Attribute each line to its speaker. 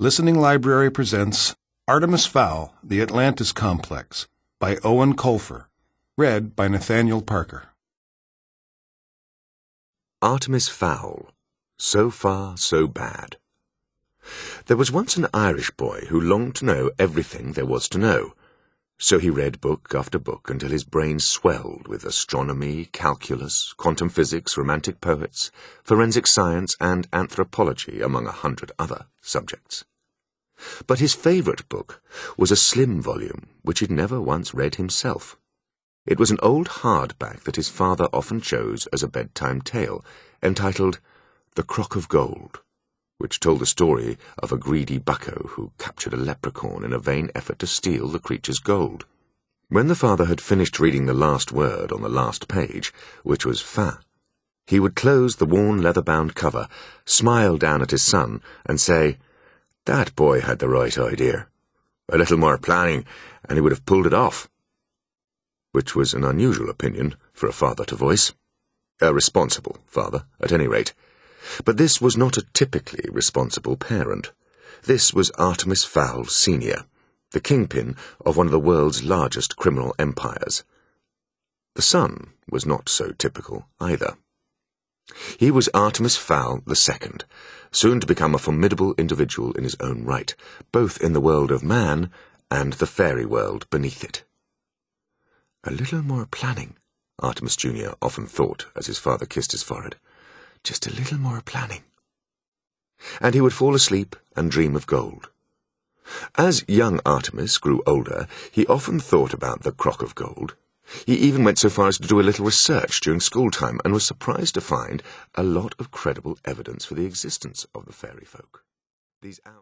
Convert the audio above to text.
Speaker 1: Listening Library presents Artemis Fowl, The Atlantis Complex by Owen Colfer, read by Nathaniel Parker.
Speaker 2: Artemis Fowl, So Far, So Bad. There was once an Irish boy who longed to know everything there was to know. So he read book after book until his brain swelled with astronomy, calculus, quantum physics, romantic poets, forensic science, and anthropology, among 100 other subjects. But his favourite book was a slim volume which he'd never once read himself. It was an old hardback that his father often chose as a bedtime tale, entitled The Crock of Gold, which told the story of a greedy bucko who captured a leprechaun in a vain effort to steal the creature's gold. When the father had finished reading the last word on the last page, which was fin, he would close the worn leather-bound cover, smile down at his son, and say, "That boy had the right idea. A little more planning, and he would have pulled it off," which was an unusual opinion for a father to voice. A responsible father, at any rate. But this was not a typically responsible parent. This was Artemis Fowl Sr., the kingpin of one of the world's largest criminal empires. The son was not so typical either. He was Artemis Fowl II, soon to become a formidable individual in his own right, both in the world of man and the fairy world beneath it. A little more planning, Artemis Jr. often thought as his father kissed his forehead. Just a little more planning. And he would fall asleep and dream of gold. As young Artemis grew older, he often thought about the crock of gold. He even went so far as to do a little research during school time and was surprised to find a lot of credible evidence for the existence of the fairy folk.